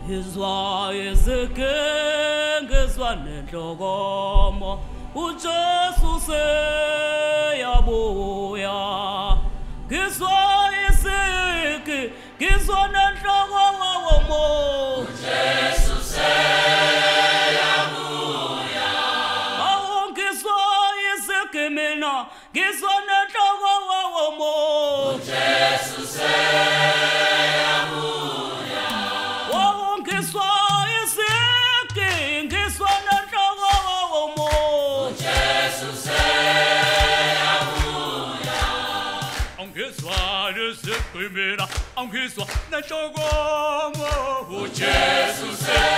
Izwa izigenge nenhlokomo uJesu seyabuya ngizwa isiki ngizwa nenhlokomo uJesu seyabuya ngizwa isiki mina ngizwa nenhlokomo uJesu Angizwa nenhlokomo uJesu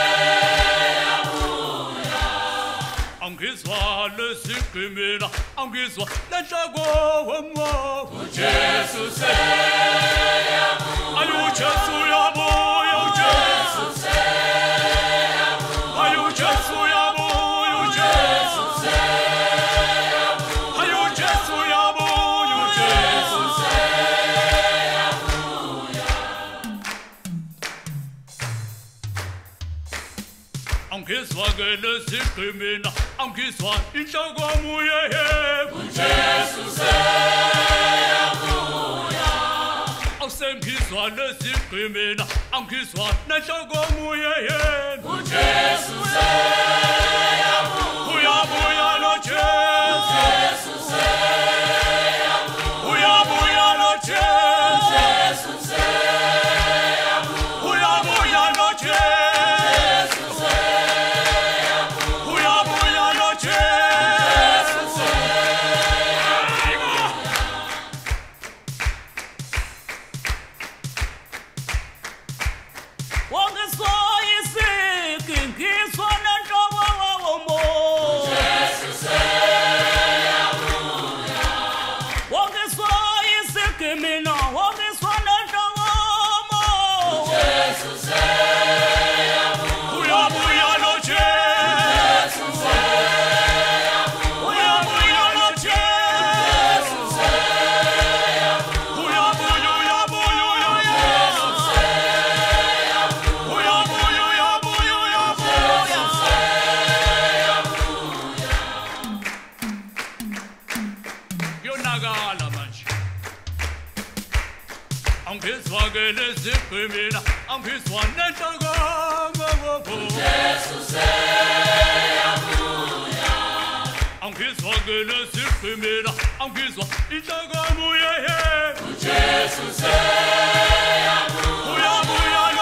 seyabuya angizwa lesigqimela angizwa nenhlokomo uJesu seyabuya ayu Jesu yabuya uJesu seyabuya ayu Jesu yabuya uJesu seyabuya ayu Jesu yabuya uJesu angizwa lesigqimela angizwa inhlokomo yehebo uJesu seyabuya awusengizwa lesigqimela angizwa nenhlokomo yehebo uJesu seyabuya uyabuya lo Jesu uJesu seyabuya uyabuya lo Jesu uJesu seyabuya uyabuya lo Jesu uyabuya lo Jesu wangizwa isiki ngizwa nenhlokomo uJesu seyabuya wangizwa isiki mina wangizwa nenhlokomo uJesu seyabuya uyabuya lo Jesu uyabuya lo Jesu uyabuya uyabuya uyabuya uyabuya yonakala manje angizwa lesigqimela angizwa nenhlokomo uJesu seyabuya angizwa lesigqimela angizwa inhlokomo yehebo uJesu seyabuya uyabuya